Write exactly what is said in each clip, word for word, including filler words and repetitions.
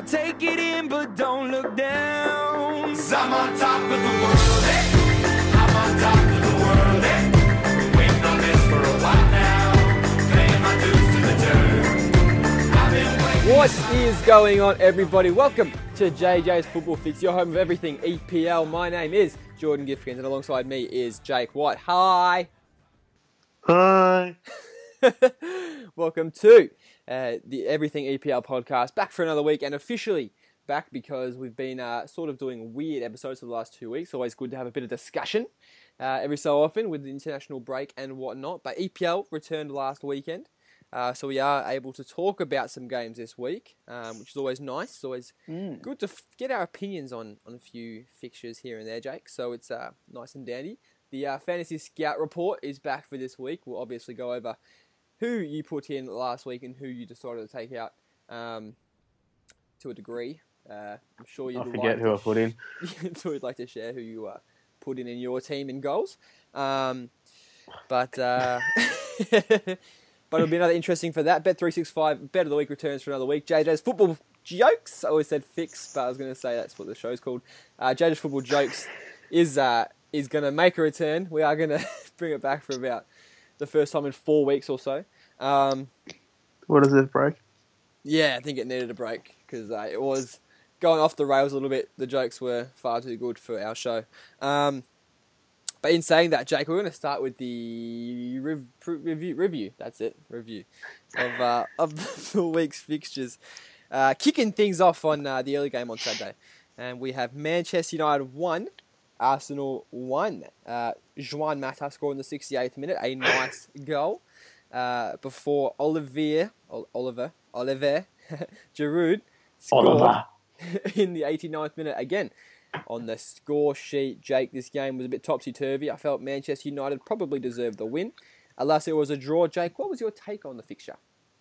Now take it in, but don't look down. 'Cause I'm on top of the world, eh? I'm on top of the world, eh? Been waiting on this for a while now. Paying my dues to the dirt. I've been waiting. What is going on, everybody? Welcome to J J's Football Fix, your home of everything E P L. My name is Jordan Gifkins, and alongside me is Jake White. Hi. Hi. Welcome to uh, the Everything E P L podcast. Back for another week, and officially back because we've been uh, sort of doing weird episodes for the last two weeks. Always good to have a bit of discussion uh, every so often with the international break and whatnot. But E P L returned last weekend. Uh, so we are able to talk about some games this week, um, which is always nice. It's always mm. good to f- get our opinions on, on a few fixtures here and there, Jake. So it's uh, nice and dandy. The uh, Fantasy Scout Report is back for this week. We'll obviously go over who you put in last week and who you decided to take out um, to a degree. Uh, I'm sure you'd I forget like who to I put in. I'm sure you'd like to share who you uh, put in in your team in goals. Um, but... Uh, But it'll be another interesting for that. Bet three sixty-five, Bet of the Week returns for another week. J J's Football Jokes. I always said fix, but I was going to say that's what the show's called. Uh, J J's Football Jokes is uh, is going to make a return. We are going to bring it back for about the first time in four weeks or so. Um, what is this break? Yeah, I think it needed a break because uh, it was going off the rails a little bit. The jokes were far too good for our show. Um, But in saying that, Jake, we're going to start with the rev- review. Review, that's it. Review of uh, of the week's fixtures. Uh, kicking things off on uh, the early game on Saturday, and we have Manchester United one, Arsenal one. Uh, Juan Mata scored in the sixty-eighth minute, a nice goal. Uh, before Olivier, Oliver, Oliver, Giroud scored Oliver. in the eighty-ninth minute again. On the score sheet, Jake, this game was a bit topsy-turvy. I felt Manchester United probably deserved the win. Alas, it was a draw. Jake, what was your take on the fixture?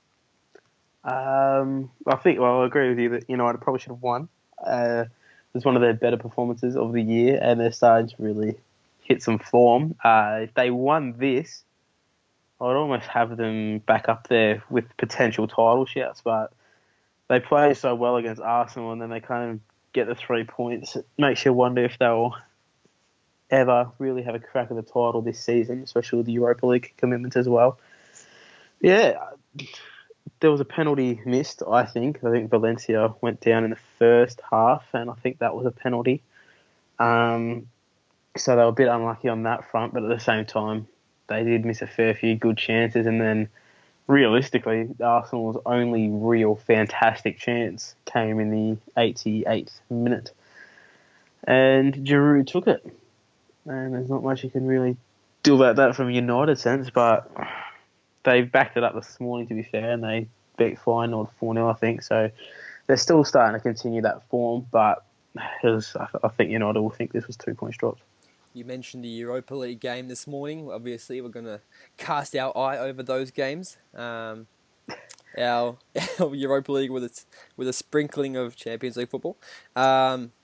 Um, I think, well, I agree with you that United probably should have won. Uh, it was one of their better performances of the year, and they're starting to really hit some form. Uh, if they won this, I'd almost have them back up there with potential title shouts, but they play so well against Arsenal, and then they kind of get the three points. It makes you wonder if they'll ever really have a crack at the title this season, especially with the Europa League commitments as well. Yeah, there was a penalty missed, I think. I think Valencia went down in the first half, and I think that was a penalty. Um, so they were a bit unlucky on that front, but at the same time, they did miss a fair few good chances, and then realistically, Arsenal's only real fantastic chance came in the eighty-eighth minute. And Giroud took it. And there's not much you can really do about that from a United sense, but they backed it up this morning, to be fair, and they beat Feyenoord four nil, I think. So they're still starting to continue that form, but it was, I think United will think this was two points dropped. You mentioned the Europa League game this morning. Obviously, we're going to cast our eye over those games. Um, our, our Europa League with its with a sprinkling of Champions League football. Um,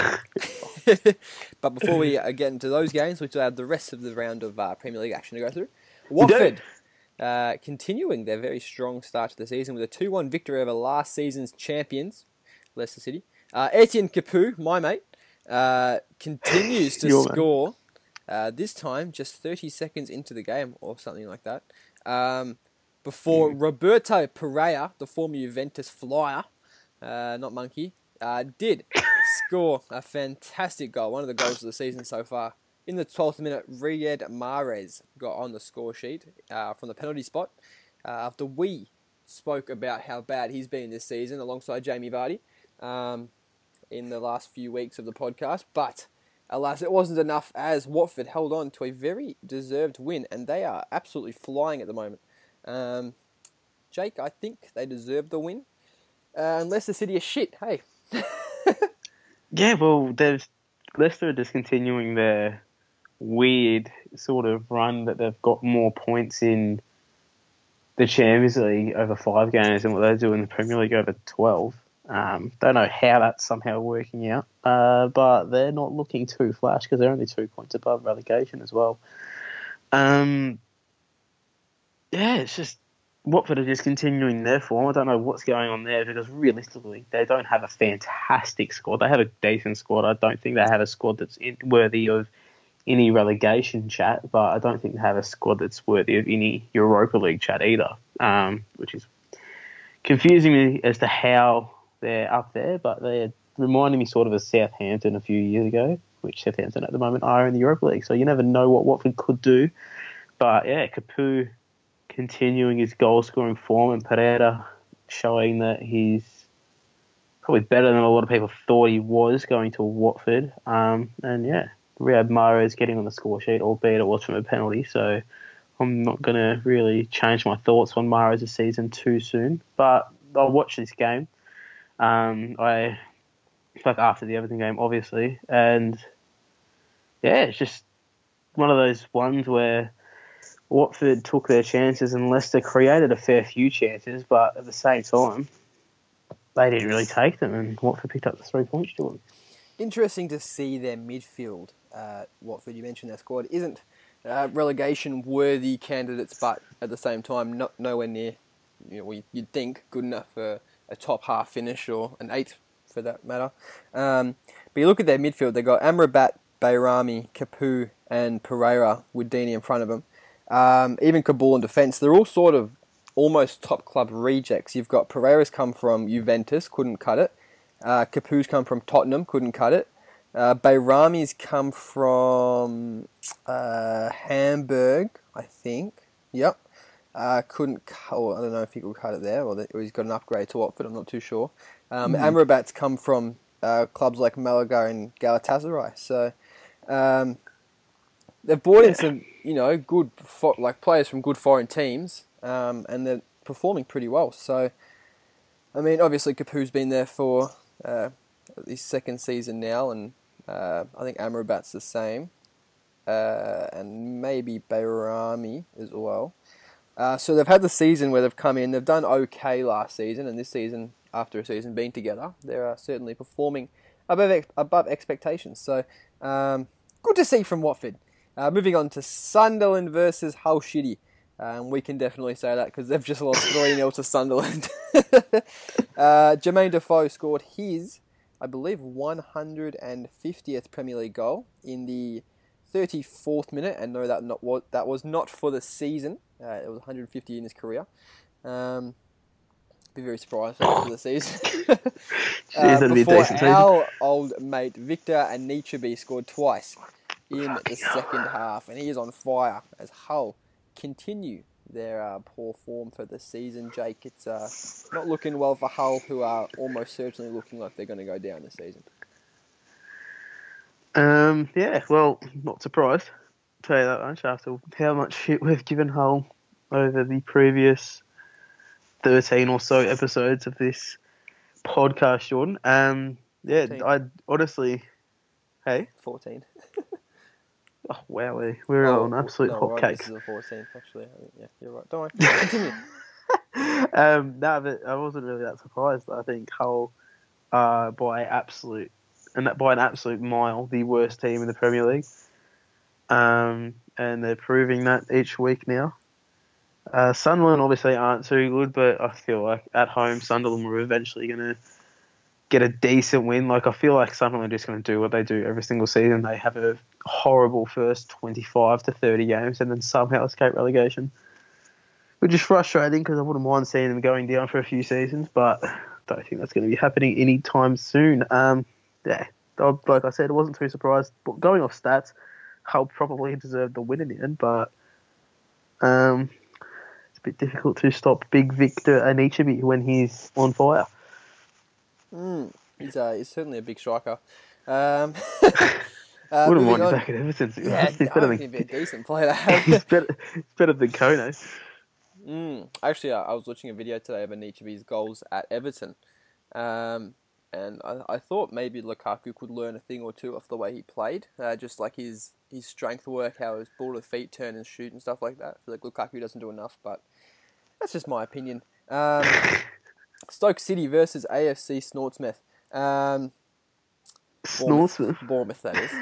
but before we get into those games, we still have the rest of the round of uh, Premier League action to go through. Watford uh, continuing their very strong start to the season with a two one victory over last season's champions, Leicester City. Uh, Etienne Capoue, my mate, Uh, continues to Your score, uh, this time just thirty seconds into the game or something like that, um, before mm. Roberto Pereira, the former Juventus flyer, uh, not monkey, uh, did score a fantastic goal, one of the goals of the season so far. In the twelfth minute, Riyad Mahrez got on the score sheet uh, from the penalty spot uh, after we spoke about how bad he's been this season alongside Jamie Vardy. Um, in the last few weeks of the podcast, but alas, it wasn't enough as Watford held on to a very deserved win, and they are absolutely flying at the moment. Um, Jake, I think they deserve the win, uh, unless the City is shit, hey. Yeah, well, there's Leicester are just continuing their weird sort of run that they've got more points in the Champions League over five games than what they do in the Premier League over twelve. Um, don't know how that's somehow working out, uh, but they're not looking too flash because they're only two points above relegation as well. Um, yeah, it's just Watford are just continuing their form. I don't know what's going on there because realistically, they don't have a fantastic squad. They have a decent squad. I don't think they have a squad that's in, worthy of any relegation chat, but I don't think they have a squad that's worthy of any Europa League chat either, um, which is confusing me as to how they're up there, but they're reminding me sort of of Southampton a few years ago, which Southampton at the moment are in the Europa League, so you never know what Watford could do. But yeah, Capoue continuing his goal-scoring form, and Pereira showing that he's probably better than a lot of people thought he was going to Watford. Um, and yeah, Riyad Mahrez getting on the score sheet, albeit it was from a penalty, so I'm not going to really change my thoughts on Mahrez this season too soon. But I'll watch this game. Um, I like after the Everton game, obviously, and yeah, it's just one of those ones where Watford took their chances and Leicester created a fair few chances, but at the same time, they didn't really take them, and Watford picked up the three points to them. Interesting to see their midfield. Uh, Watford, you mentioned their squad isn't uh, relegation-worthy candidates, but at the same time, not nowhere near. You know, we, you'd think good enough for a top half finish or an eighth, for that matter. Um, but you look at their midfield; they got Amrabat, Bayrami, Capoue, and Pereira with Deeney in front of them. Um, even Kabul in defence, they're all sort of almost top club rejects. You've got Pereira's come from Juventus, couldn't cut it. Uh, Capoue's come from Tottenham, couldn't cut it. Uh, Bayrami's come from uh, Hamburg, I think. Yep. Uh, couldn't cut, or I don't know if he could cut it there, or, that, or he's got an upgrade to Watford, I'm not too sure. Um, mm. Amrabat's come from uh, clubs like Malaga and Galatasaray. So um, they've brought in some, you know, good fo- like players from good foreign teams, um, and they're performing pretty well. So, I mean, obviously Capoue's been there for uh, his second season now, and uh, I think Amrabat's the same, uh, and maybe Bayrami as well. Uh, so they've had the season where they've come in, they've done okay last season, and this season, after a season being together, they're uh, certainly performing above ex- above expectations. So, um, good to see from Watford. Uh, moving on to Sunderland versus Hull City. Um, we can definitely say that because they've just lost three nil to Sunderland. uh, Jermaine Defoe scored his, I believe, one hundred fiftieth Premier League goal in the thirty-fourth minute, and no, that not what that was not for the season. Uh, it was one hundred fifty in his career. Um, be very surprised for the season. uh, before our old mate Victor Anichebe scored twice in the second half, and he is on fire as Hull continue their uh, poor form for the season. Jake, it's uh, not looking well for Hull, who are almost certainly looking like they're going to go down this season. Um, yeah, well, not surprised. I'll tell you that much after how much shit we've given Hull over the previous thirteen or so episodes of this podcast, Jordan. Um, yeah, I honestly, hey, fourteen. Oh wow, we we're oh, on absolute no, hotcakes. Right, this is the fourteenth, actually. I think, yeah, you're right. Don't worry. Continue. um, no, but I wasn't really that surprised. I think Hull are by absolute and that by an absolute mile the worst team in the Premier League. Um, and they're proving that each week now. Uh, Sunderland obviously aren't too good, but I feel like at home Sunderland were eventually going to get a decent win. Like I feel like Sunderland are just going to do what they do every single season. They have a horrible first twenty-five to thirty games and then somehow escape relegation, which is frustrating because I wouldn't mind seeing them going down for a few seasons, but I don't think that's going to be happening anytime soon. Um, yeah, like I said, I wasn't too surprised. But going off stats, Hull probably deserved the win in the end, but um, it's a bit difficult to stop big Victor Anichebe when he's on fire. Mm, he's, uh, he's certainly a big striker. Um, uh, Wouldn't mind him back at Everton. Yeah, he's better than, he'd be a decent player to have. he's, better, he's better than Kono. Mm, actually, uh, I was watching a video today of Anichebe's goals at Everton. Um, and I, I thought maybe Lukaku could learn a thing or two off the way he played. Uh, just like his, his strength work, how his ball to feet turn and shoot and stuff like that. I feel like Lukaku doesn't do enough, but that's just my opinion. Um... Stoke City versus A F C Snortsmith. Um, Snortsmith? Bournemouth, that is.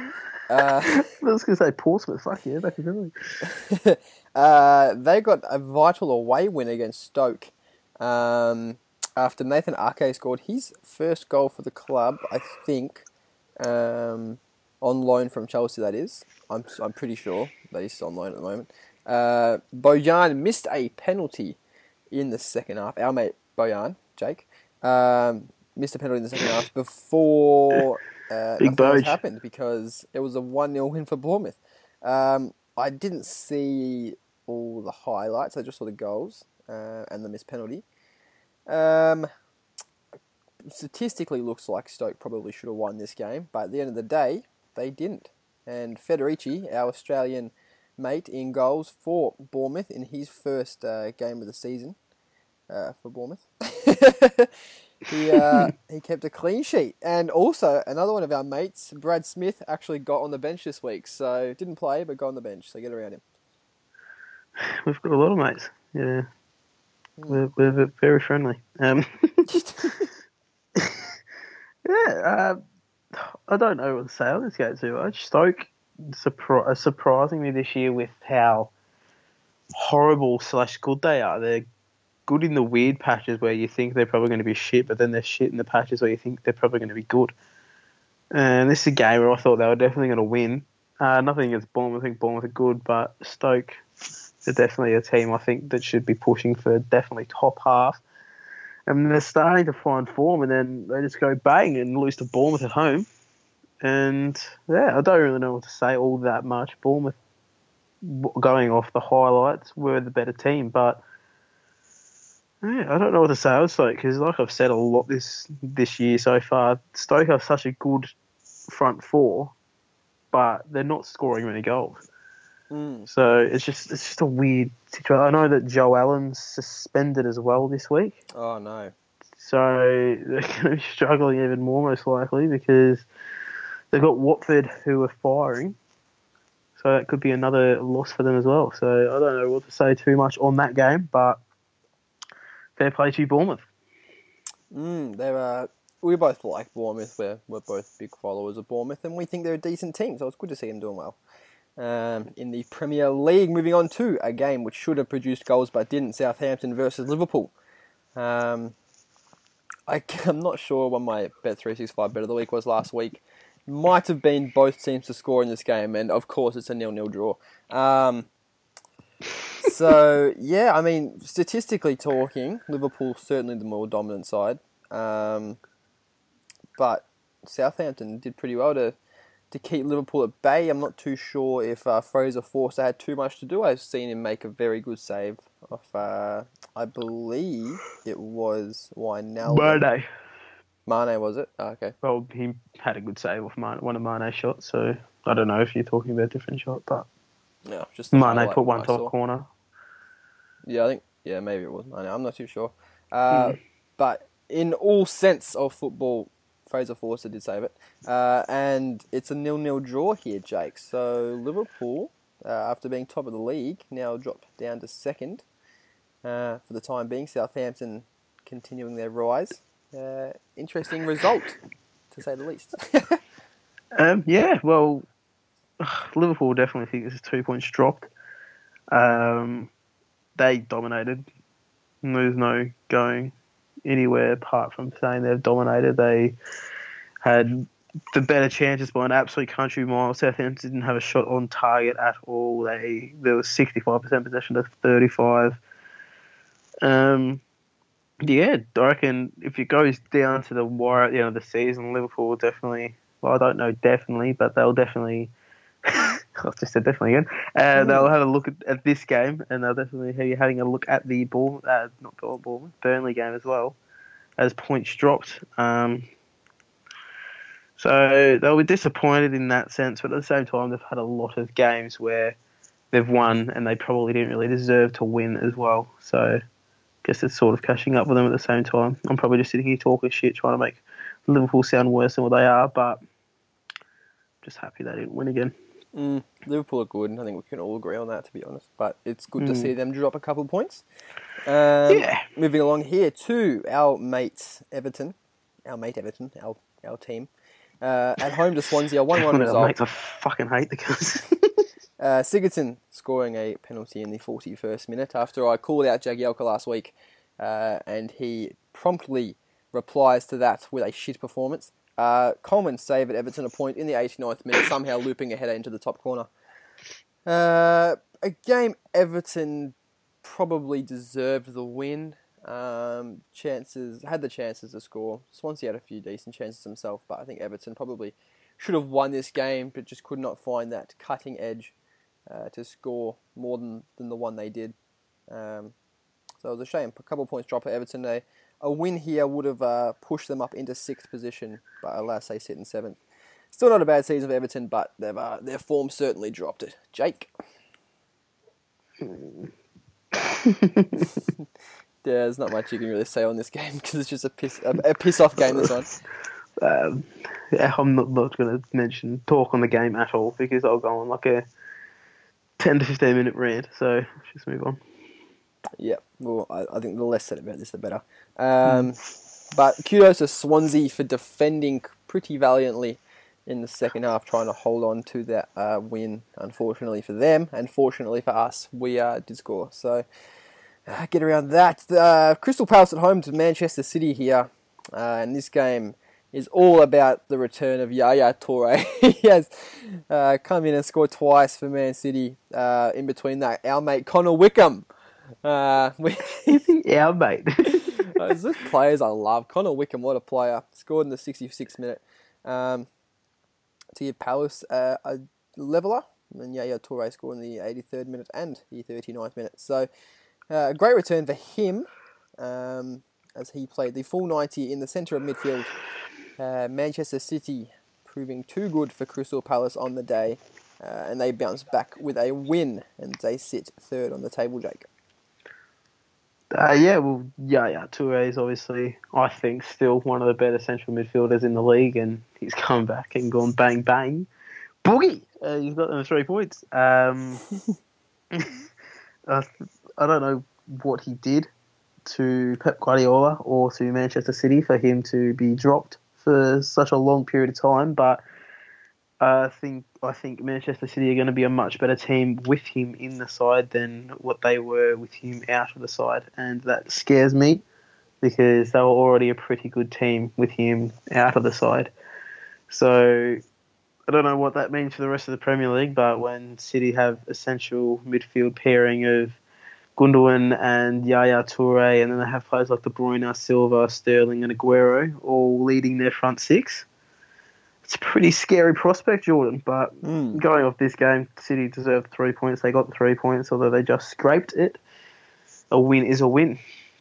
Uh, I was going to say Portsmouth. Fuck yeah, back in Village. uh, they got a vital away win against Stoke um, after Nathan Ake scored his first goal for the club, I think, um, on loan from Chelsea, that is. I'm I'm pretty sure that he's on loan at the moment. Uh, Bojan missed a penalty in the second half. Our mate Bojan, Jake, um, missed a penalty in the second half before uh, Big nothing else Boj. happened because it was a one nil win for Bournemouth. Um, I didn't see all the highlights. I just saw the goals uh, and the missed penalty. Um, statistically, looks like Stoke probably should have won this game, but at the end of the day, they didn't. And Federici, our Australian mate, in goals for Bournemouth in his first uh, game of the season uh, for Bournemouth. he uh, he kept a clean sheet. And also, another one of our mates, Brad Smith, actually got on the bench this week. So, didn't play, but got on the bench. So, get around him. We've got a lot of mates. Yeah. We're, we're very friendly. Um, yeah, uh, I don't know what to say on this game too much. Stoke surpri- are surprising me this year with how horrible slash good they are. They're good in the weird patches where you think they're probably going to be shit, but then they're shit in the patches where you think they're probably going to be good. And this is a game where I thought they were definitely going to win. Uh, nothing against Bournemouth. I think Bournemouth are good, but Stoke... they're definitely a team I think that should be pushing for definitely top half. And they're starting to find form, and then they just go bang and lose to Bournemouth at home. And yeah, I don't really know what to say all that much. Bournemouth, going off the highlights, were the better team, but yeah, I don't know what to say. I was like, because like I've said a lot this this year so far, Stoke have such a good front four, but they're not scoring many goals. Mm. So it's just it's just a weird situation. I know that Joe Allen's suspended as well this week. Oh, no. So they're going to be struggling even more most likely because they've got Watford who are firing. So that could be another loss for them as well. So I don't know what to say too much on that game, but fair play to Bournemouth. Mm, they're, uh, we both like Bournemouth. We're, we're both big followers of Bournemouth, and we think they're a decent team, so it's good to see them doing well. Um, in the Premier League, moving on to a game which should have produced goals but didn't, Southampton versus Liverpool. Um, I, I'm not sure when my Bet three sixty-five bet of the week was last week. Might have been both teams to score in this game, and of course it's a nil-nil draw. Um, so, yeah, I mean, statistically talking, Liverpool's certainly the more dominant side. Um, but Southampton did pretty well to... to keep Liverpool at bay. I'm not too sure if uh, Fraser Forster had too much to do. I've seen him make a very good save of, uh, I believe it was Wijnaldum. Mane. Mane, was it? Oh, okay. Well, he had a good save off Mane, one of Mane's shots, so I don't know if you're talking about a different shot, but No, just the Mane highlight put one I top saw. corner. Yeah, I think, yeah, maybe it was Mane. I'm not too sure. Uh, Mm. But in all sense of football, Fraser Forster did save it. Uh, and it's a nil-nil draw here, Jake. So Liverpool, uh, after being top of the league, now drop down to second uh, for the time being. Southampton continuing their rise. Uh, interesting result, to say the least. Um, yeah, well, Liverpool definitely think this is two points dropped. Um, they dominated. There's no going anywhere apart from saying they've dominated. They had the better chances by an absolute country mile. Southampton didn't have a shot on target at all. They there was sixty-five percent possession to thirty-five. Um, yeah, I reckon if it goes down to the wire at the end of the season, Liverpool will definitely. Well, I don't know definitely, but they'll definitely. I've just said definitely again. Uh, they'll have a look at, at this game, and they'll definitely be having a look at the ball, uh, not Bournemouth, Burnley game as well, as points dropped. Um, so they'll be disappointed in that sense, but at the same time, they've had a lot of games where they've won, and they probably didn't really deserve to win as well. So I guess it's sort of catching up with them at the same time. I'm probably just sitting here talking shit, trying to make Liverpool sound worse than what they are, but just happy they didn't win again. Mm, Liverpool are good. I think we can all agree on that, to be honest. But it's good to Mm. see them drop a couple of points. Um, Yeah. Moving along here to our mates Everton, our mate Everton, our our team. Uh, at home to Swansea, a one one One of the result. mates, I fucking hate the guys. Uh, Sigurdsson scoring a penalty in the forty-first minute after I called out Jagielka last week, uh, and he promptly replies to that with a shit performance. Uh, Coleman saved at Everton a point in the eighty-ninth minute, somehow looping a header into the top corner. Uh, a game Everton probably deserved the win. Um, chances had the chances to score. Swansea had a few decent chances himself, but I think Everton probably should have won this game, but just could not find that cutting edge uh, to score more than, than the one they did. Um, so it was a shame. A couple of points drop at Everton. A, a win here would have uh, pushed them up into sixth position, but alas, they sit in seventh. Still not a bad season for Everton, but they've, uh, their form certainly dropped it. Jake? There's not much you can really say on this game because it's just a piss a, a piss off game. This one. Um, yeah, I'm not, not going to mention talk on the game at all because I'll go on like a ten to fifteen minute rant. So let's just move on. Yeah, well, I, I think the less said about this, the better. Um, mm. But kudos to Swansea for defending pretty valiantly in the second half, trying to hold on to that uh, win. Unfortunately for them, and fortunately for us, we uh, did score. So. Uh, get around that. Uh, Crystal Palace at home to Manchester City here. Uh, and this game is all about the return of Yaya Toure. He has uh, come in and scored twice for Man City. Uh, in between that, our mate Connor Wickham. Uh, we, our mate. Those are players I love. Connor Wickham, what a player. Scored in the sixty-sixth minute. Um, to give Palace uh, a leveller. And Yaya Toure scored in the eighty-third minute and the thirty-ninth minute. So, Uh, a great return for him um, as he played the full ninety in the centre of midfield. Uh, Manchester City proving too good for Crystal Palace on the day, uh, and they bounce back with a win, and they sit third on the table, Jake. Uh, yeah, well, yeah, yeah. Toure is obviously, I think, still one of the better central midfielders in the league, and he's come back and gone bang bang, boogie. Uh, he's got them three points. Um, uh, I don't know what he did to Pep Guardiola or to Manchester City for him to be dropped for such a long period of time, but I think I think Manchester City are going to be a much better team with him in the side than what they were with him out of the side, and that scares me because they were already a pretty good team with him out of the side. So I don't know what that means for the rest of the Premier League, but when City have essential midfield pairing of Gundogan and Yaya Toure, and then they have players like De Bruyne, Silva, Sterling and Aguero all leading their front six. It's a pretty scary prospect, Jordan, but mm. going off this game, City deserved three points. They got the three points, although they just scraped it. A win is a win.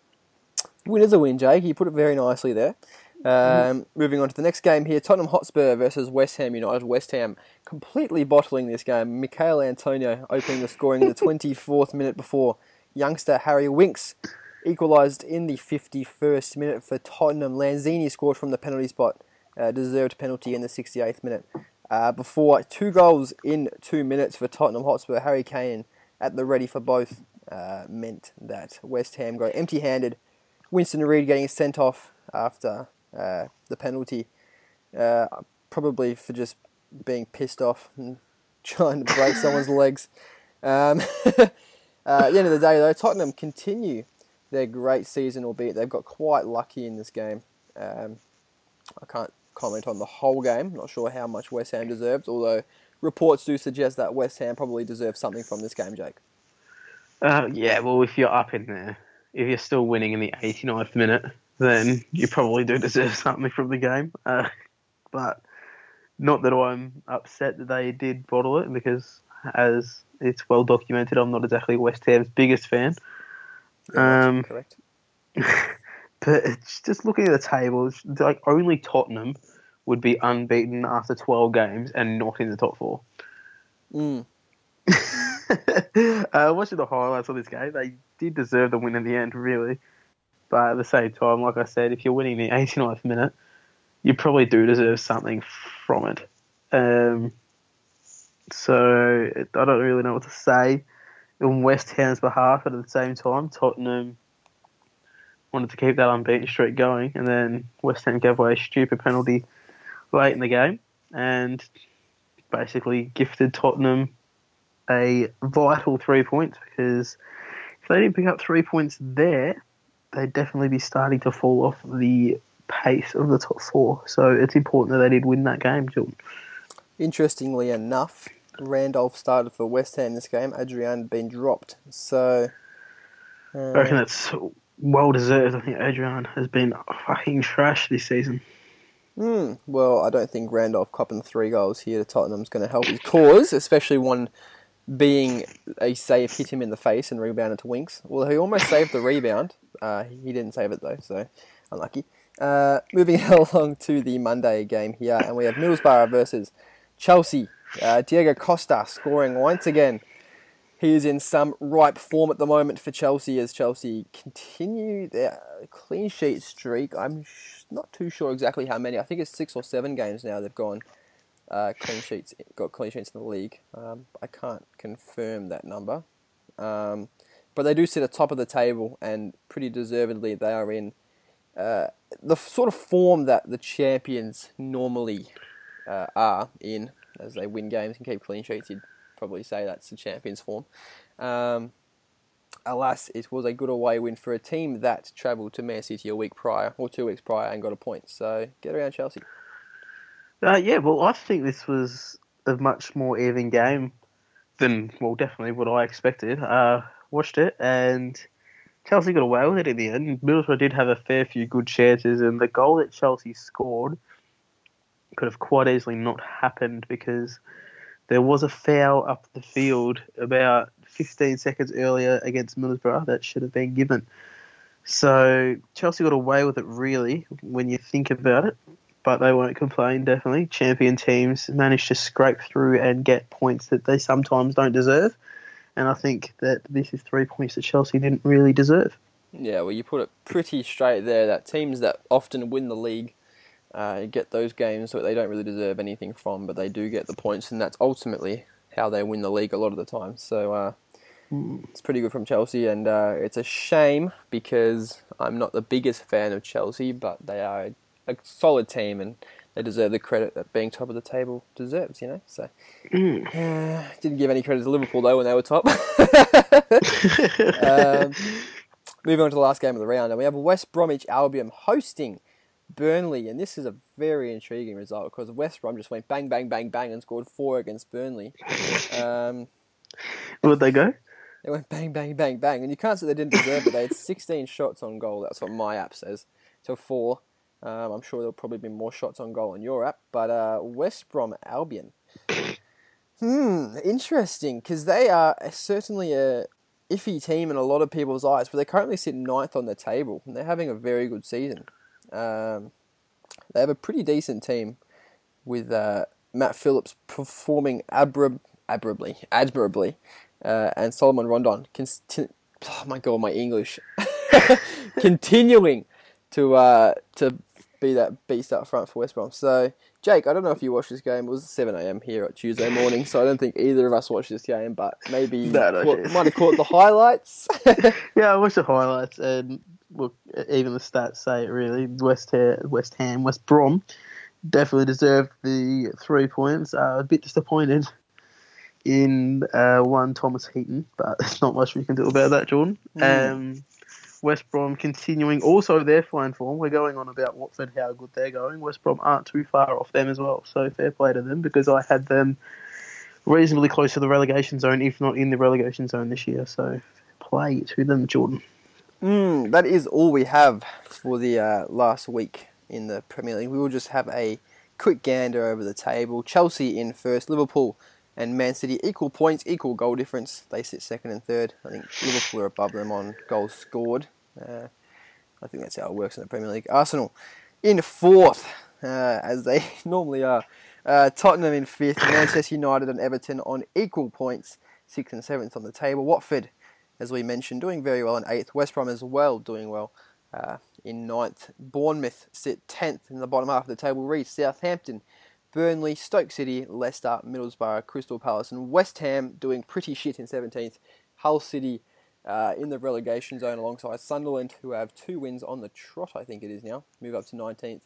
Win is a win, Jake. You put it very nicely there. Um, mm. Moving on to the next game here, Tottenham Hotspur versus West Ham United. West Ham completely bottling this game. Michail Antonio opening the scoring in the twenty-fourth minute before youngster Harry Winks equalised in the fifty-first minute for Tottenham. Lanzini scored from the penalty spot, uh, deserved penalty in the sixty-eighth minute. Uh, before two goals in two minutes for Tottenham Hotspur, Harry Kane at the ready for both uh, meant that West Ham go empty-handed. Winston Reid getting sent off after uh, the penalty, uh, probably for just being pissed off and trying to break someone's legs. Um, Uh, at the end of the day, though, Tottenham continue their great season, albeit they've got quite lucky in this game. Um, I can't comment on the whole game. Not sure how much West Ham deserved, although reports do suggest that West Ham probably deserves something from this game, Jake. Uh, yeah, well, if you're up in there, if you're still winning in the eighty-ninth minute, then you probably do deserve something from the game. Uh, but not that I'm upset that they did bottle it, because as it's well documented, I'm not exactly West Ham's biggest fan. Yeah, um, correct. But it's just looking at the table, it's like only Tottenham would be unbeaten after twelve games and not in the top four. Mm. uh, watching the highlights of this game, they did deserve the win in the end, really. But at the same time, like I said, if you're winning the eighty-ninth minute, you probably do deserve something from it. Um, so I don't really know what to say on West Ham's behalf, but at the same time, Tottenham wanted to keep that unbeaten streak going, and then West Ham gave away a stupid penalty late in the game and basically gifted Tottenham a vital three points because if they didn't pick up three points there, they'd definitely be starting to fall off the pace of the top four. So it's important that they did win that game, Jordan. Interestingly enough, Randolph started for West Ham this game. Adrian had been dropped. So, uh, I reckon that's well deserved. I think Adrian has been fucking trash this season. Hmm. Well, I don't think Randolph copping three goals here to Tottenham's going to help his cause, especially one being a save hit him in the face and rebounded to Winks. Well, he almost saved the rebound. Uh, he didn't save it though, so unlucky. Uh, moving along to the Monday game here, and we have Middlesbrough versus Chelsea. Uh, Diego Costa scoring once again. He is in some ripe form at the moment for Chelsea as Chelsea continue their clean sheet streak. I'm sh- not too sure exactly how many. I think it's six or seven games now they've gone uh, clean sheets, got clean sheets in the league. Um, I can't confirm that number. Um, but they do sit at top of the table and pretty deservedly they are in uh, the sort of form that the champions normally uh, are in as they win games and keep clean sheets. You'd probably say that's the champions' form. Um, alas, it was a good away win for a team that travelled to Man City a week prior, or two weeks prior, and got a point. So, get around Chelsea. Uh, yeah, well, I think this was a much more even game than, well, definitely what I expected. Uh, watched it, and Chelsea got away with it in the end. Middlesbrough did have a fair few good chances, and the goal that Chelsea scored could have quite easily not happened because there was a foul up the field about fifteen seconds earlier against Middlesbrough that should have been given. So Chelsea got away with it, really, when you think about it. But they won't complain, definitely. Champion teams manage to scrape through and get points that they sometimes don't deserve. And I think that this is three points that Chelsea didn't really deserve. Yeah, well, you put it pretty straight there that teams that often win the league uh, get those games that they don't really deserve anything from, but they do get the points, and that's ultimately how they win the league a lot of the time. So uh, mm. it's pretty good from Chelsea, and uh, it's a shame because I'm not the biggest fan of Chelsea, but they are a, a solid team, and they deserve the credit that being top of the table deserves, you know. So mm. uh, didn't give any credit to Liverpool though when they were top. um, moving on to the last game of the round, and we have West Bromwich Albion hosting Burnley, and this is a very intriguing result because West Brom just went bang, bang, bang, bang and scored four against Burnley. Um, Where'd they go? They went bang, bang, bang, bang, and you can't say they didn't deserve it. They had sixteen shots on goal. That's what my app says. So four. Um, I'm sure there'll probably be more shots on goal in your app, but uh, West Brom Albion. Hmm, interesting, because they are certainly a iffy team in a lot of people's eyes, but they're currently sitting ninth on the table, and they're having a very good season. Um, they have a pretty decent team with uh, Matt Phillips performing admirab- admirably, admirably, uh, and Solomon Rondon. Consti- oh my god, my English continuing to uh, to be that beast up front for West Brom. So, Jake, I don't know if you watched this game. It was seven a.m. here at Tuesday morning, so I don't think either of us watched this game, but maybe no, no, caught, might have caught the highlights. Yeah, I watched the highlights, and look, even the stats say it really. West Ham, West Ham, West Brom definitely deserved the three points. Uh, a bit disappointed in uh, one Thomas Heaton, but there's not much we can do about that, Jordan. Mm. Um, West Brom continuing also their fine form. We're going on about Watford, how good they're going. West Brom aren't too far off them as well, so fair play to them because I had them reasonably close to the relegation zone, if not in the relegation zone this year. So play to them, Jordan. Mm, that is all we have for the uh, last week in the Premier League. We will just have a quick gander over the table. Chelsea in first, Liverpool and Man City equal points, equal goal difference. They sit second and third. I think Liverpool are above them on goals scored. Uh, I think that's how it works in the Premier League. Arsenal in fourth, uh, as they normally are. Uh, Tottenham in fifth. Manchester United and Everton on equal points, sixth and seventh on the table. Watford, as we mentioned, doing very well in eighth. West Brom as well, doing well uh, in ninth. Bournemouth sit tenth in the bottom half of the table. Reach Southampton, Burnley, Stoke City, Leicester, Middlesbrough, Crystal Palace, and West Ham doing pretty shit in seventeenth. Hull City uh, in the relegation zone alongside Sunderland, who have two wins on the trot, I think it is now. Move up to nineteenth.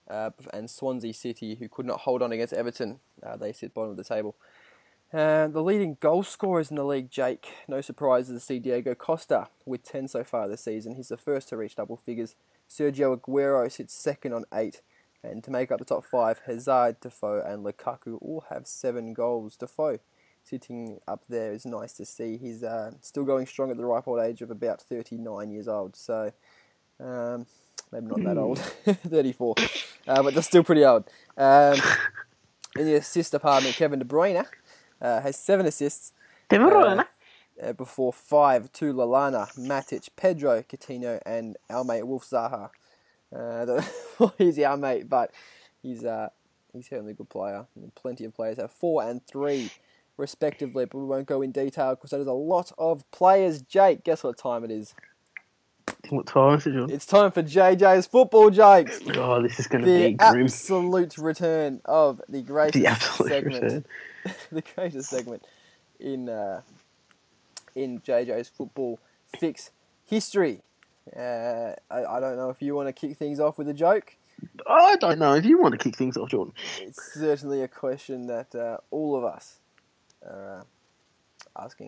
uh, and Swansea City, who could not hold on against Everton. Uh, they sit bottom of the table. Uh, the leading goal scorers in the league, Jake, no surprises to see Diego Costa with ten so far this season. He's the first to reach double figures. Sergio Aguero sits second on eight. And to make up the top five, Hazard, Defoe and Lukaku all have seven goals. Defoe sitting up there is nice to see. He's uh, still going strong at the ripe old age of about thirty-nine years old. So, um, maybe not that old, thirty-four. Uh, but they're still pretty old. Um, in the assist department, Kevin De Bruyne uh, has seven assists. De Bruyne? Uh, uh, before five to Lallana, Matic, Pedro, Coutinho and our mate Wolf Zaha. Uh, I don't know why he's our mate, but he's uh, he's certainly a good player. And plenty of players have four and three, respectively, but we won't go in detail because there's a lot of players. Jake, guess what time it is? What time is it, John? It's time for J J's Football Jakes. Oh, this is going to The be grim. absolute return of the greatest The absolute segment, return. the greatest segment in uh, in J J's Football Fix history. Uh, I, I don't know if you want to kick things off with a joke. I don't know if you want to kick things off, Jordan. It's certainly a question that uh, all of us are uh, asking.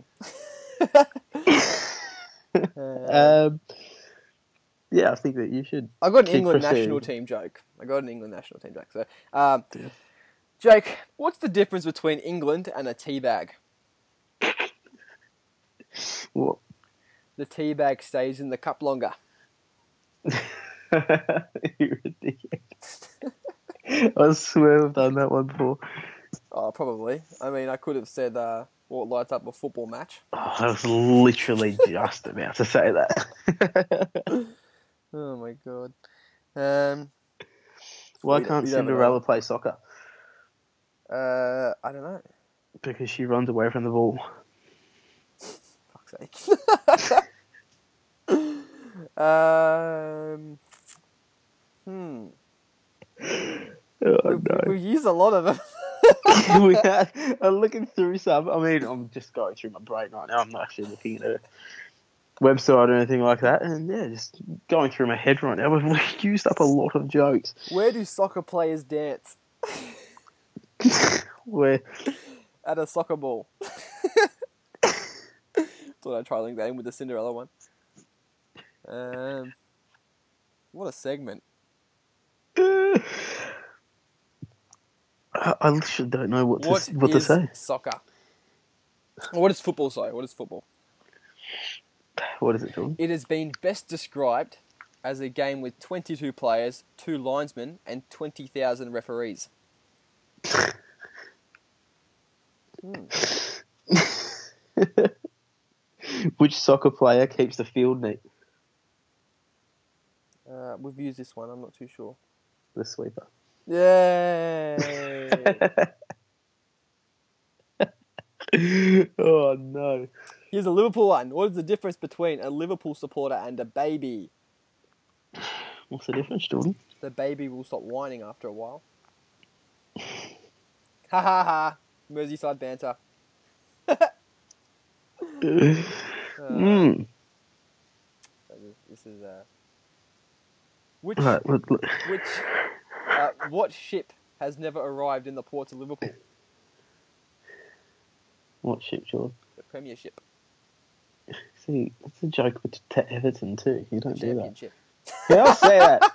uh, Um, yeah, I think that you should. I got an keep England proceeding. national team joke. I got an England national team joke. So, um, Jake, what's the difference between England and a tea bag? What? The tea bag stays in the cup longer. You're ridiculous. I swear I've done that one before. Oh, probably. I mean, I could have said uh, what lights up a football match. Oh, I was literally just about to say that. Oh my god. Um, Why we don't- can't we don't Cinderella play soccer? uh, I don't know. Because she runs away from the ball. Fuck's sake. um, hmm. Oh, We've, no. we've used a lot of them. we had, I'm looking through some. I mean, I'm just going through my brain right now. I'm not actually looking at a website or anything like that. And yeah, just going through my head right now. We've used up a lot of jokes. Where do soccer players dance? Where At a soccer ball. Thought I'd try link that in with the Cinderella one. Um, what a segment. uh, I, I literally don't know what to, What, what to is say. soccer? Or what is football, sorry? What is football? What is it, Jordan? It has been best described as a game with twenty-two players, two linesmen, and twenty thousand referees. Hmm. Which soccer player keeps the field neat? Uh, we've used this one, I'm not too sure. The sweeper. Yay! Oh no. Here's a Liverpool one. What is the difference between a Liverpool supporter and a baby? What's the difference, Jordan? The baby will stop whining after a while. Ha ha ha. Merseyside banter. Mm. So this, this is uh, which Right, look, look. which uh, what ship has never arrived in the ports of Liverpool? What ship, Jordan? The Premiership. See, that's a joke with to Everton too. You don't do that. Championship. Yeah, I'll say that.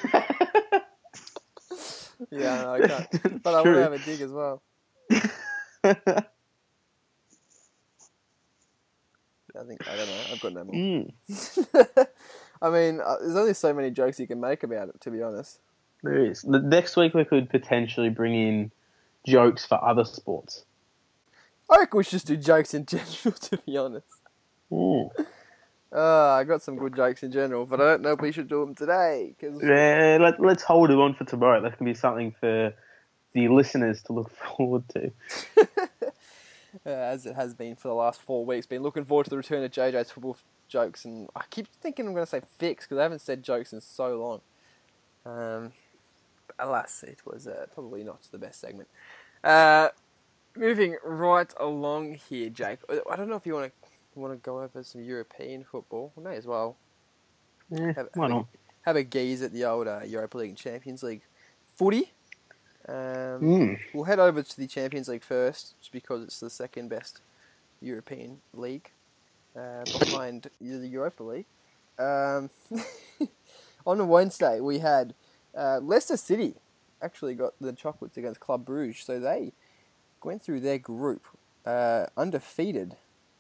Yeah, no, I can't. It's But I want true. to have a dig as well. I think I don't know. I've got no more. Mm, I mean, uh, there's only so many jokes you can make about it, to be honest. there is. The next week we could potentially bring in jokes for other sports. I reckon we should just do jokes in general, to be honest. Mm. Uh, I got some good jokes in general, but I don't know if we should do them today. Cause, Yeah, let, let's hold it on for tomorrow. That can be something for the listeners to look forward to. uh, as it has been for the last four weeks, been looking forward to the return of J J's football jokes, and I keep thinking I'm going to say fix because I haven't said jokes in so long. Um, but alas, it was uh, probably not the best segment. Uh, moving right along here, Jake. I don't know if you want to want to go over some European football. We may as well Yeah, have, why have, not? a, have a gaze at the old uh, Europa League and Champions League footy. Um, Mm. We'll head over to the Champions League first, just because it's the second best European league, uh, behind the Europa League. Um, on Wednesday, we had uh, Leicester City actually got the chocolates against Club Brugge, so they went through their group uh, undefeated.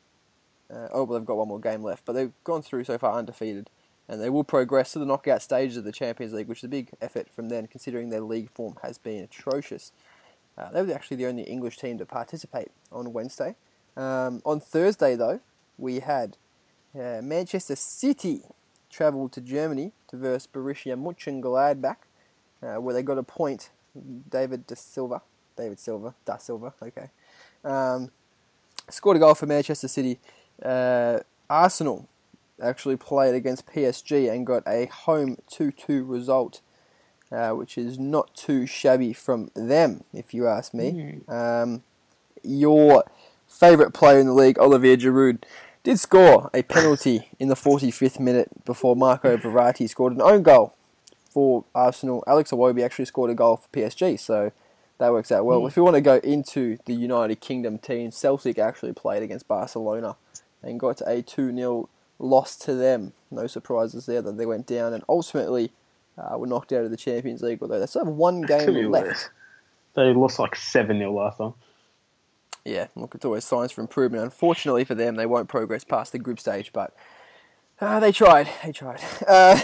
Uh, oh, well, they've got one more game left, but they've gone through so far undefeated, and they will progress to the knockout stages of the Champions League, which is a big effort from them, considering their league form has been atrocious. Uh, they were actually the only English team to participate on Wednesday. Um, on Thursday, though, we had uh, Manchester City travelled to Germany to verse Borussia Mönchengladbach, uh, where they got a point. David Da Silva, David Silva, Da Silva, okay, um, scored a goal for Manchester City. Uh, Arsenal actually played against P S G and got a home two two result, uh, which is not too shabby from them, if you ask me. Mm. Um, your favourite player in the league, Olivier Giroud, did score a penalty in the forty-fifth minute before Marco Verratti scored an own goal for Arsenal. Alex Iwobi actually scored a goal for P S G, so that works out well. Mm. If you want to go into the United Kingdom team, Celtic actually played against Barcelona and got a two nil loss to them. No surprises there that they went down and ultimately uh, were knocked out of the Champions League, although they still have one game left. They lost like seven nil last time. Yeah, look, it's always signs for improvement. Unfortunately for them, they won't progress past the group stage, but uh, they tried. They tried. Uh,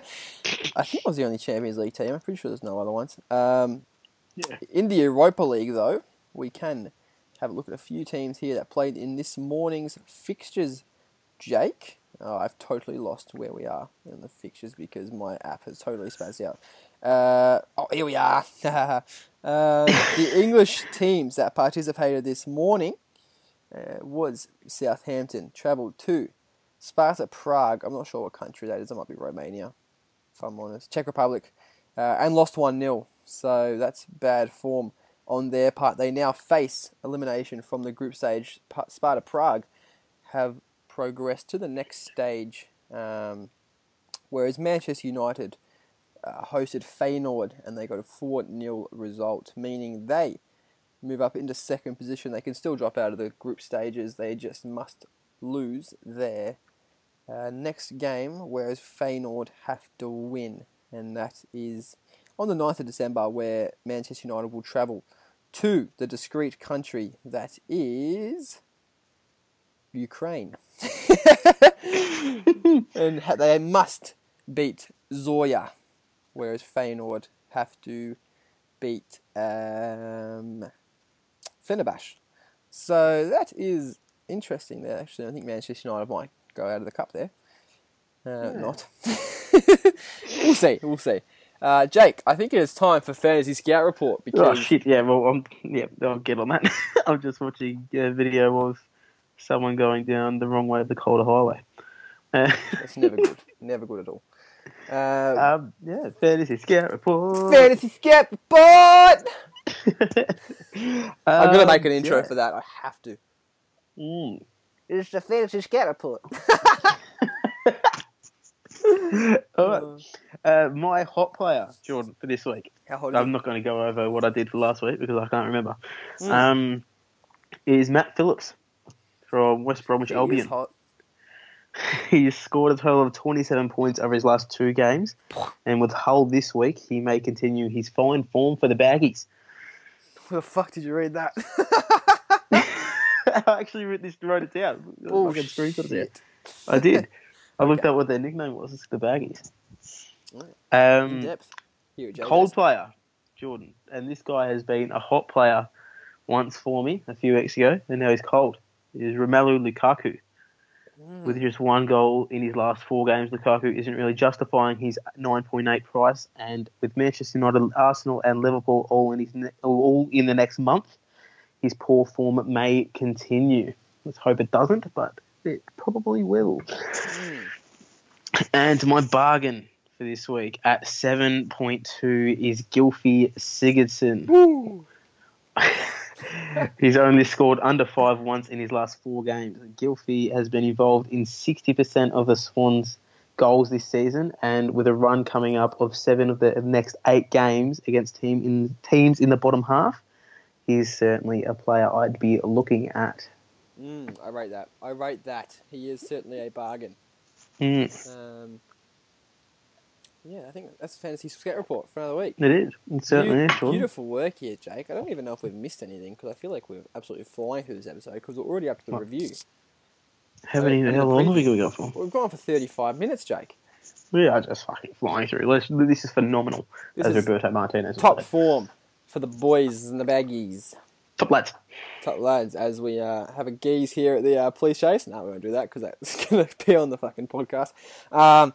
I think it was the only Champions League team. I'm pretty sure there's no other ones. Um, yeah. In the Europa League, though, we can have a look at a few teams here that played in this morning's fixtures. Jake, oh, I've totally lost where we are in the fixtures because my app has totally spazzed out. Uh, oh, here we are. uh, the English teams that participated this morning uh, was Southampton, travelled to Sparta Prague. I'm not sure what country that is. It might be Romania, if I'm honest. Czech Republic, uh, and lost one nil. So that's bad form on their part. They now face elimination from the group stage. Sparta Prague have progressed to the next stage, um, whereas Manchester United uh, hosted Feyenoord and they got a four nil result, meaning they move up into second position. They can still drop out of the group stages. They just must lose their uh, next game, whereas Feyenoord have to win, and that is on the ninth of December, where Manchester United will travel to the discrete country that is Ukraine. And they must beat Zoya, whereas Feyenoord have to beat um, Fenerbahce. So that is interesting there, actually. I think Manchester United might go out of the cup there. Uh, yeah. Not. We'll see, we'll see. Uh, Jake, I think it is time for Fantasy Scout Report. Because oh, shit, yeah, well, I'm, yeah, I'll get on that. I'm just watching a video of someone going down the wrong way of the Calder Highway. Uh, That's never good. Never good at all. Uh, um, yeah, Fantasy Scout Report. Fantasy Scout Report! um, I'm going to make an intro yeah. for that. I have to. Mm. It's the Fantasy Scout Report. All right. Uh, my hot player, Jordan, for this week. How hot is I'm it? not going to go over what I did for last week because I can't remember. Mm. Um, is Matt Phillips from West Bromwich he Albion. Is hot. He has scored a total of twenty-seven points over his last two games, and with Hull this week, he may continue his fine form for the Baggies. Where the fuck did you read that? I actually wrote this, wrote it down. Oh, I shit. It. I did. I looked Okay. up what their nickname was. It's the Baggies. In Um, depth. Here at J J's. cold player, Jordan, and this guy has been a hot player once for me a few weeks ago, and now he's cold. It is Romelu Lukaku. Mm. With just one goal in his last four games, Lukaku isn't really justifying his nine point eight price. And with Manchester United, Arsenal, and Liverpool all in his ne- all in the next month, his poor form may continue. Let's hope it doesn't, but it probably will. Mm. And my bargain for this week at seven point two is Gylfi Sigurdsson. Woo. He's only scored under five once in his last four games. Gylfi has been involved in sixty percent of the Swans' goals this season, and with a run coming up of seven of the next eight games against team in teams in the bottom half, he's certainly a player I'd be looking at. Mm, I rate that. I rate that. He is certainly a bargain. Mm. Um, yeah, I think that's a fantasy scout report for another week. It is. It certainly Beau- is, Sean. Beautiful work here, Jake. I don't even know if we've missed anything because I feel like we're absolutely flying through this episode because we're already up to the What? review. How So, many? and How the long have we preview. got for? We've gone for thirty-five minutes, Jake. We are just fucking flying through. Let's, this is phenomenal, This as is Roberto Martinez would Top say. form for the boys and the baggies. Top lads. Top lads, as we uh, have a geese here at the uh, police chase. No, we won't do that because that's going to be on the fucking podcast. Um,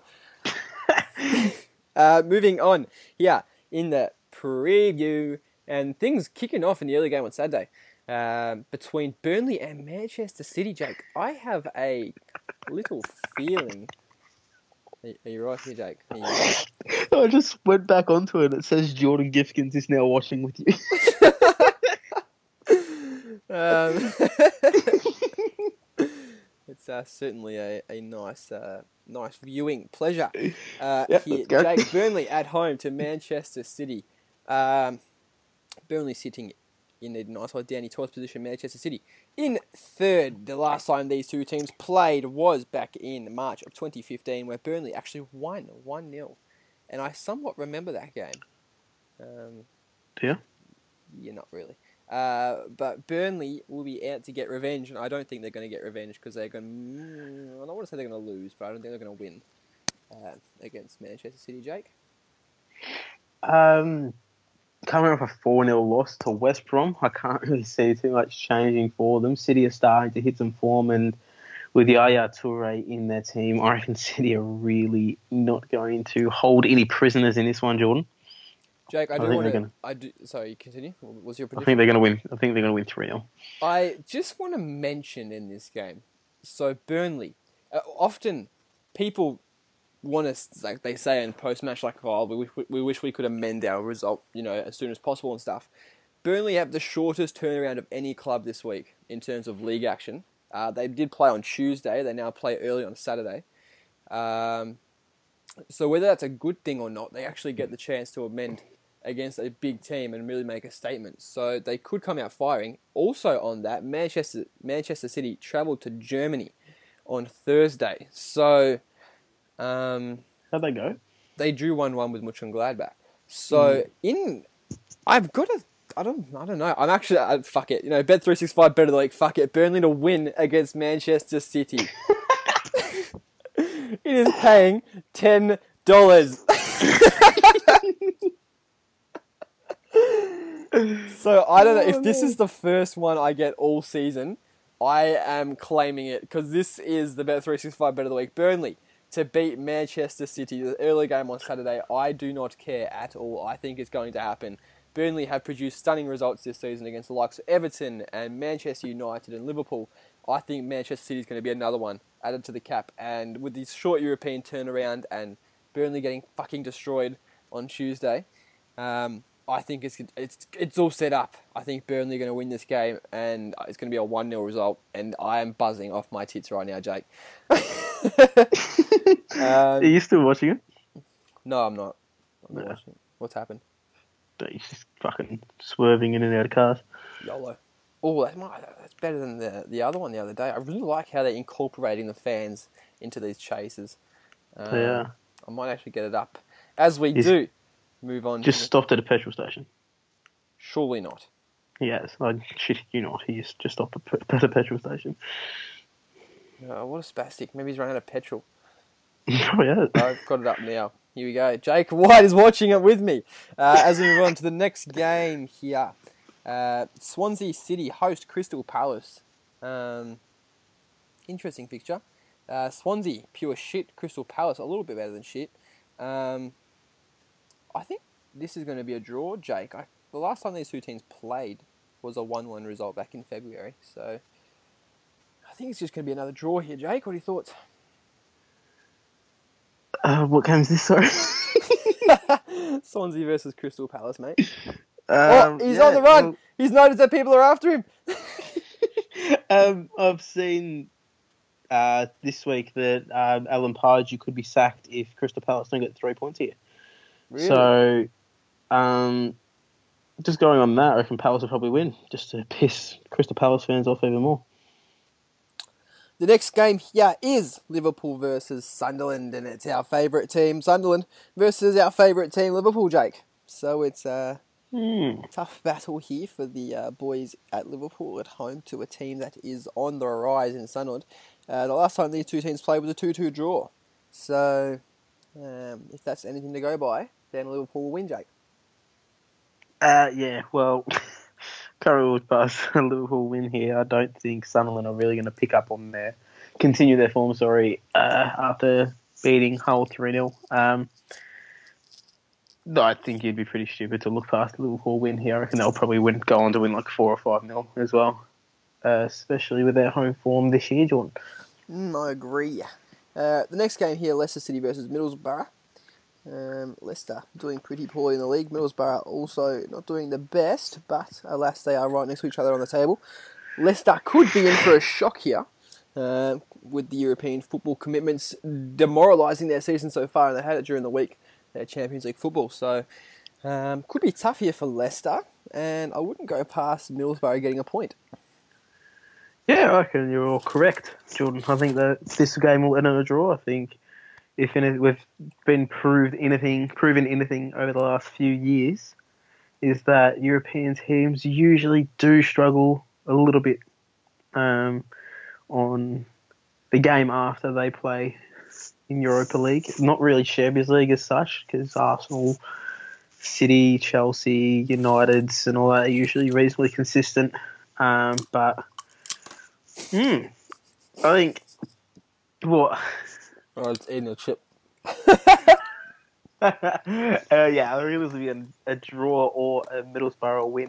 uh, moving on here in the preview, and things kicking off in the early game on Saturday um, between Burnley and Manchester City, Jake. I have a little feeling. Are are you right here, Jake? Are you- I just went back onto it. It says Jordan Gifkins is now watching with you. Um, it's uh, certainly a, a nice uh, nice viewing pleasure. Uh, Yeah, here, let's go. Jake, Burnley at home to Manchester City. Um, Burnley sitting in a nice old Danny Toss position. Manchester City in third. The last time these two teams played was back in March of twenty fifteen, where Burnley actually won one nil. And I somewhat remember that game. Um, Yeah. yeah, not really. Uh, but Burnley will be out to get revenge, and I don't think they're going to get revenge because they're going. Mm, I don't want to say they're going to lose, but I don't think they're going to win uh, against Manchester City. Jake, Um, coming off a four nil loss to West Brom, I can't really see too much changing for them. City are starting to hit some form, and with Yaya Toure in their team, I reckon City are really not going to hold any prisoners in this one, Jordan. Jake, I I do think want they're to. gonna- I do. Sorry, continue. What was your I prediction? think they're going to win. I think they're going to win three nil. I just want to mention in this game. So Burnley, uh, often people want to, like they say in post match, like, oh, we, we, we wish we could amend our result, you know, as soon as possible and stuff. Burnley have the shortest turnaround of any club this week in terms of league action. Uh, they did play on Tuesday. They now play early on Saturday. Um, so whether that's a good thing or not, they actually get the chance to amend against a big team and really make a statement. So they could come out firing. Also on that, Manchester Manchester City travelled to Germany on Thursday. So um, How'd they go? they drew one one with Mönchengladbach. So Mm. in, I've got to, I don't, I don't know. I'm actually, uh, fuck it. You know, Bet three sixty-five better than like, fuck it. Burnley to win against Manchester City. It is paying ten dollars. So I don't know if this is the first one I get all season. I am claiming it because this is the Bet three sixty-five Bet of the Week. Burnley to beat Manchester City, the early game on Saturday. I do not care at all. I think it's going to happen. Burnley have produced stunning results this season against the likes of Everton and Manchester United and Liverpool. I think Manchester City is going to be another one added to the cap. And with this short European turnaround and Burnley getting fucking destroyed on Tuesday, um, I think it's it's it's all set up. I think Burnley are going to win this game, and it's going to be a one nil result. And I am buzzing off my tits right now, Jake. Are um, you still watching it? no, I'm not. I'm not No. watching it. What's happened? He's just fucking swerving in and out of cars. YOLO. Oh, that might, that's better than the the other one the other day. I really like how they're incorporating the fans into these chases. Um, Yeah. I might actually get it up as we He's do move on. Just to the- stopped at a petrol station. surely not. He has. I shit you not. He's just stopped at a petrol station. Oh, what a spastic. Maybe he's run out of petrol. Oh, yeah. I've got it up now. Here we go. Jake White is watching it with me. Uh, as we move on to the next game here. Uh, Swansea City host Crystal Palace. Um, interesting fixture. Uh, Swansea, pure shit. Crystal Palace, a little bit better than shit. Um, I think this is going to be a draw, Jake. I, the last time these two teams played was a one one result back in February. So I think it's just going to be another draw here, Jake. What are your thoughts? Uh, what game is this, sorry? Swansea versus Crystal Palace, mate. Um, oh, he's yeah, on the run. well, He's noticed that people are after him. um, I've seen uh, this week that um, Alan Pardew could be sacked if Crystal Palace don't get three points here. Really? So, um, just going on that, I reckon Palace will probably win, just to piss Crystal Palace fans off even more. The next game here is Liverpool versus Sunderland, and it's our favourite team, Sunderland, versus our favourite team, Liverpool, Jake. So it's a Hmm. tough battle here for the uh, boys at Liverpool at home to a team that is on the rise in Sunderland. Uh, the last time these two teams played was a two two draw. So um, if that's anything to go by, then Liverpool will win, Jake. Uh, yeah, well, Curry will pass a Liverpool win here. I don't think Sunderland are really going to pick up on their, continue their form, sorry, uh, after beating Hull three nil. Um, no, I think it'd be pretty stupid to look past the Liverpool win here. I reckon they'll probably win, go on to win like four or five nil as well, uh, especially with their home form this year, Jordan. Mm, I agree. Uh, the next game here, Leicester City versus Middlesbrough. Um, Leicester doing pretty poorly in the league. Middlesbrough also not doing the best, but alas, they are right next to each other on the table. Leicester could be in for a shock here, uh, with the European football commitments demoralising their season so far, and they had it during the week, their Champions League football. So, um, could be tough here for Leicester, and I wouldn't go past Middlesbrough getting a point. Yeah, I reckon you're all correct, Jordan. I think that this game will end in a draw. I think if any, we've been proved anything, proven anything over the last few years, is that European teams usually do struggle a little bit um, on the game after they play in Europa League. Not really Champions League as such, because Arsenal, City, Chelsea, Uniteds, and all that are usually reasonably consistent. Um, but hmm, I think what. Oh, it's eating a chip. uh, yeah, I think this will be a, a draw or a Middlesbrough win.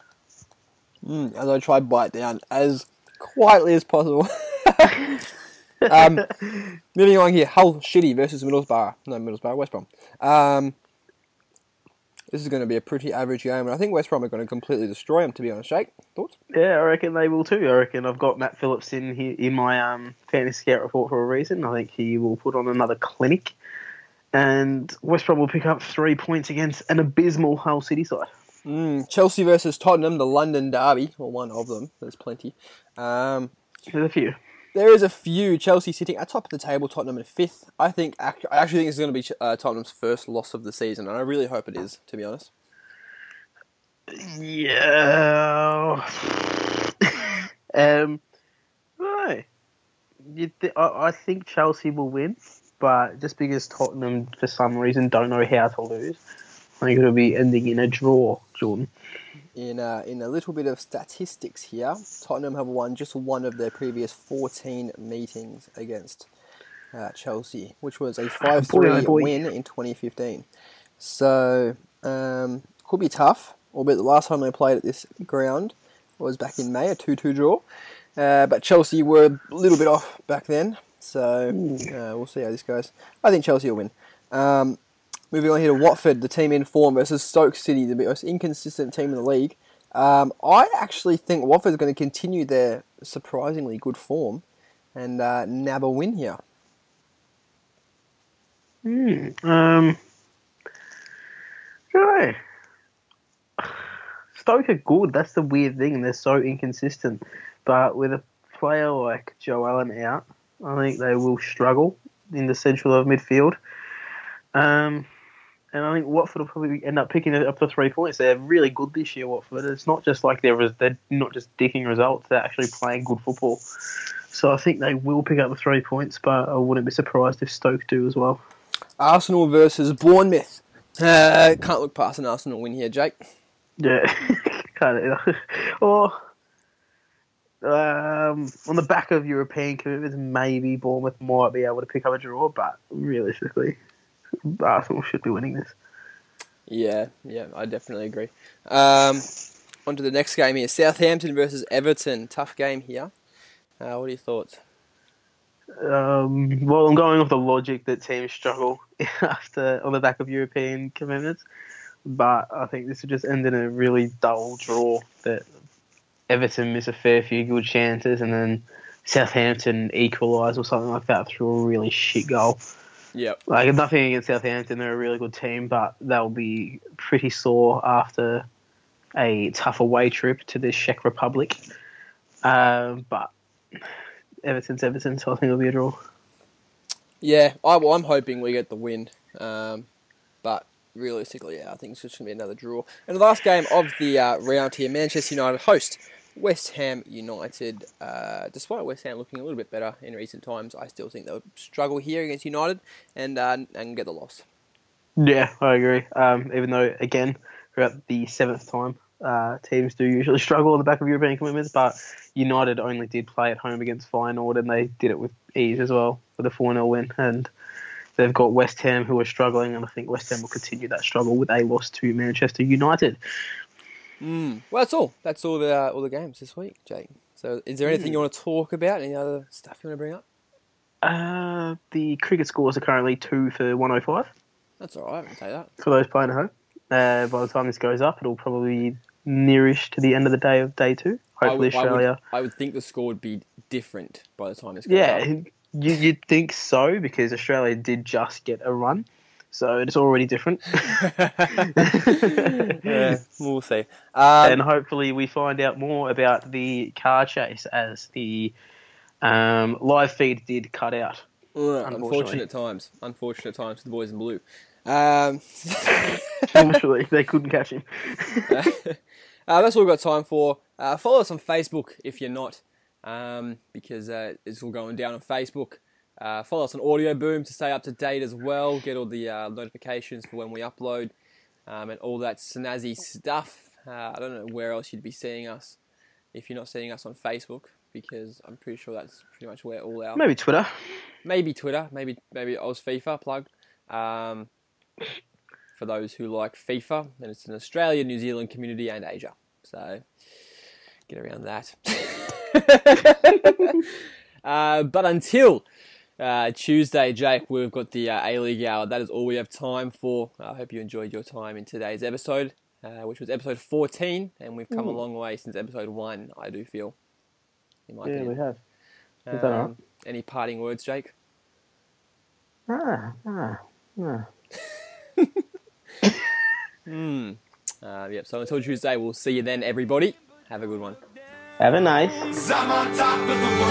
Mm, as I try to bite down as quietly as possible. um, moving on here, Hull Shitty versus Middlesbrough. No, Middlesbrough, West Brom. Um, this is going to be a pretty average game, and I think West Brom are going to completely destroy them, to be honest. Jake, thoughts? Yeah, I reckon they will too. I reckon I've got Matt Phillips in here in my um, fantasy scout report for a reason. I think he will put on another clinic, and West Brom will pick up three points against an abysmal Hull City side. Mm, Chelsea versus Tottenham, the London derby, or one of them. There's plenty. Um, There's a few. there is a few. Chelsea sitting at top of the table, Tottenham in fifth. I think. I actually think it's going to be uh, Tottenham's first loss of the season, and I really hope it is, to be honest. Yeah. um. No. You th- I, I think Chelsea will win, but just because Tottenham, for some reason, don't know how to lose, I think it'll be ending in a draw, Jordan. In uh, in a little bit of statistics here, Tottenham have won just one of their previous fourteen meetings against uh, Chelsea, which was a five three Boy, oh boy. win in twenty fifteen. So, um, could be tough, albeit the last time they played at this ground was back in May, a two two draw. Uh, but Chelsea were a little bit off back then, so uh, we'll see how this goes. I think Chelsea will win. Um, moving on here to Watford, the team in form versus Stoke City, the most inconsistent team in the league. Um, I actually think Watford is going to continue their surprisingly good form and uh, nab a win here. Hmm. Um. Right. Stoke are good. That's the weird thing. They're so inconsistent. But with a player like Joe Allen out, I think they will struggle in the central of midfield. Um, and I think Watford will probably end up picking it up to three points. They're really good this year, Watford. It's not just like they're they're not just dicking results. They're actually playing good football. So I think they will pick up the three points, but I wouldn't be surprised if Stoke do as well. Arsenal versus Bournemouth. Uh, can't look past an Arsenal win here, Jake. Yeah, kind of. Or um, on the back of European commitments, maybe Bournemouth might be able to pick up a draw, but realistically, Arsenal should be winning this. Yeah, yeah, I definitely agree. Um, on to the next game here. Southampton versus Everton. Tough game here. Uh, what are your thoughts? Um, well, I'm going off the logic that teams struggle after on the back of European commitments, but I think this will just end in a really dull draw that Everton miss a fair few good chances, and then Southampton equalise or something like that through a really shit goal. Yep. Like, nothing against Southampton, they're a really good team, but they'll be pretty sore after a tough away trip to the Czech Republic. Um, but Everton's Everton, so I think it'll be a draw. Yeah, I, well, I'm hoping we get the win. Um, but realistically, yeah, I think it's just going to be another draw. And the last game of the uh, round here, Manchester United host West Ham United. Uh, despite West Ham looking a little bit better in recent times, I still think they'll struggle here against United and uh, and get the loss. Yeah, I agree. Um, even though, again, we're at the seventh time, uh, teams do usually struggle on the back of European commitments, but United only did play at home against Feyenoord, and they did it with ease as well, with a four nil win. And they've got West Ham, who are struggling, and I think West Ham will continue that struggle with a loss to Manchester United. Mm. Well, that's all. That's all the uh, all the games this week, Jake. So, is there anything mm. you want to talk about? Any other stuff you want to bring up? Uh, the cricket scores are currently two for one oh five. That's all right. I can take that. For those playing at home. Uh, by the time this goes up, it'll probably be nearish to the end of the day of day two. Hopefully, I would, Australia. I would, I would think the score would be different by the time this goes yeah, up. Yeah, you, you'd think so, because Australia did just get a run. So it's already different. Yeah, we'll see. Um, and hopefully we find out more about the car chase, as the um, live feed did cut out. Uh, unfortunate times. Unfortunate times for the boys in blue. Um, Unfortunately, they couldn't catch him. uh, that's all we've got time for. Uh, follow us on Facebook if you're not, um, because uh, it's all going down on Facebook. Uh, follow us on Audio Boom to stay up to date as well. Get all the uh, notifications for when we upload um, and all that snazzy stuff. Uh, I don't know where else you'd be seeing us if you're not seeing us on Facebook, because I'm pretty sure that's pretty much where all our... Maybe Twitter. Maybe Twitter. Maybe maybe Oz FIFA plug. Um, for those who like FIFA, and it's in Australia, New Zealand community, and Asia. So get around that. uh, but until... Uh, Tuesday, Jake, we've got the uh, A-League Hour. That is all we have time for. I hope you enjoyed your time in today's episode, uh, which was episode fourteen, and we've come Ooh. a long way since episode one, I do feel. In my yeah, opinion. we have. Um, Is that right? Any parting words, Jake? Ah, ah, ah. mm. uh, yep, so until Tuesday, we'll see you then, everybody. Have a good one. Have a nice. I'm on top of the world.